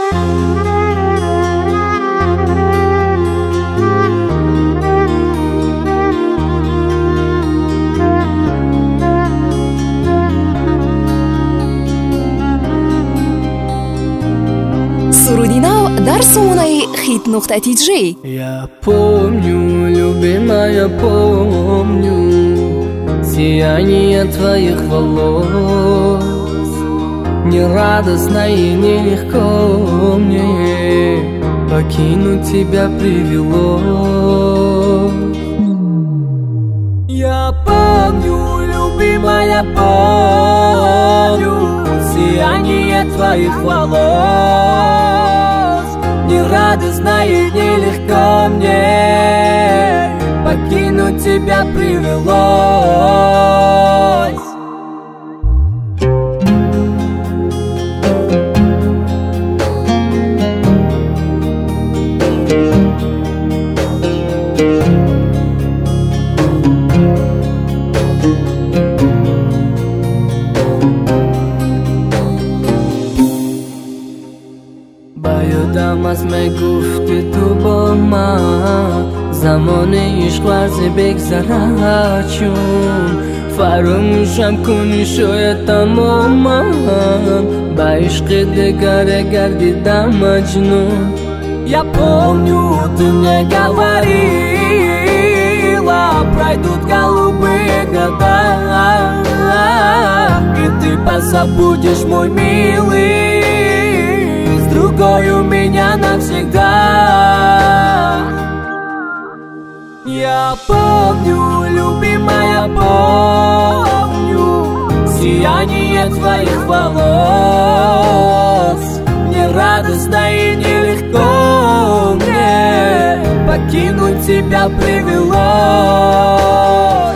дар сомонаи hit.tj. Я помню, любимая, помню сияние твоих волос. Нерадостно и нелегко мне покинуть тебя привело. Я помню, любимая, помню сияние твоих волос. Нерадостно и нелегко мне покинуть тебя привелось. از گفتی تو با من زمان عشق ورز بگذره چون فراموشم کنی شاید تماما با عشق دگر گردیدم مجنون. Я помню, ты мне говорила, пройдут голубые года, и ты позабудешь, мой милый, другой у меня навсегда. Я помню, любимая, помню сияние твоих волос. Мне радостно и нелегко мне покинуть тебя привелось.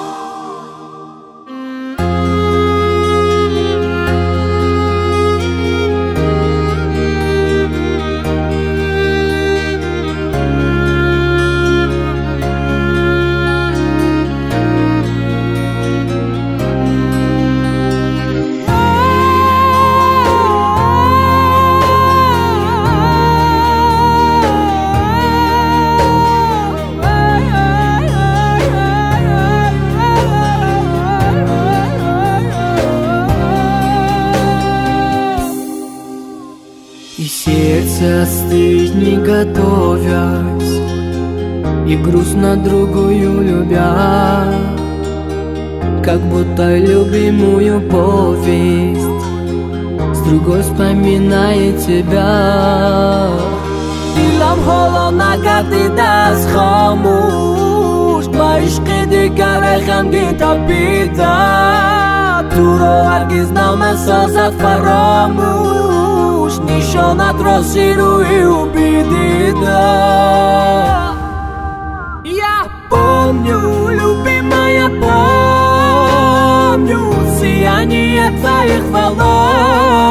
И сердце остыть не готовясь, и грустно другую любя, как будто любимую повесть с другой вспоминает тебя. Дилам холона гардида خاموش با عشق دیگر غمگین تپیدم تو رو هرگز نمی‌سازد فراموش نشانت را روی убедida. Я помню, любимая, помню сияние твоих волос.